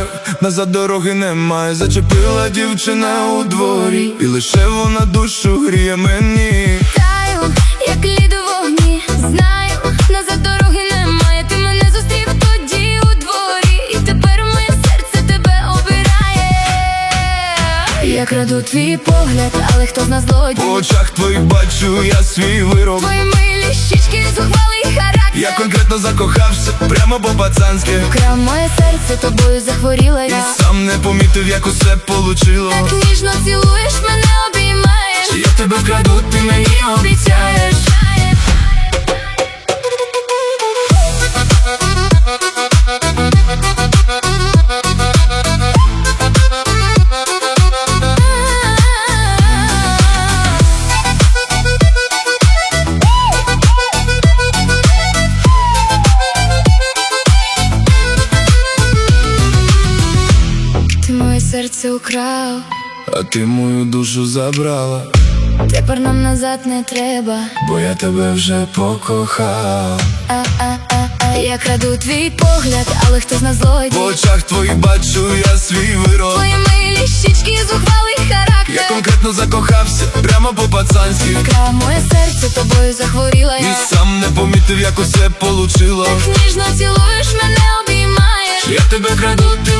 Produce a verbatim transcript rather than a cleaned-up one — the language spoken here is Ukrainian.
назад дороги немає. Зачепила дівчина у дворі, і лише вона душу гріє мені. Таю, як лід у вогні, знаю, назад дороги немає. Ти мене зустрів тоді у дворі, і тепер моє серце тебе обирає. Я краду твій погляд, але хто з нас злодій? По очах твоїх бачу я свій вирок. Твої милі щічки, зухвалий характер. Я конкретно закохався, прямо по-пацанськи. Вкрав моє серце, тобою захворіла я. І сам не помітив, як усе получило. Так ніжно цілуєш, мене обіймаєш. Я тебе вкраду, ти мені обіцяєш. Ти моє серце украв, А ти мою душу забрала. тепер нам назад не треба. Бо я тебе вже покохав. А-а-а-а. Я краду твій погляд, але хто з нас злодій? По очах твоїх бачу я свій вирок. Твої милі щічки, зухвалий характер. Я конкретно закохався, прямо по-пацанськи. Вкрав моє серце, тобою захворіла я. І сам не помітив, як усе получило. Так ніжно цілуєш, мене обіймаєш. Я тебе краду, ти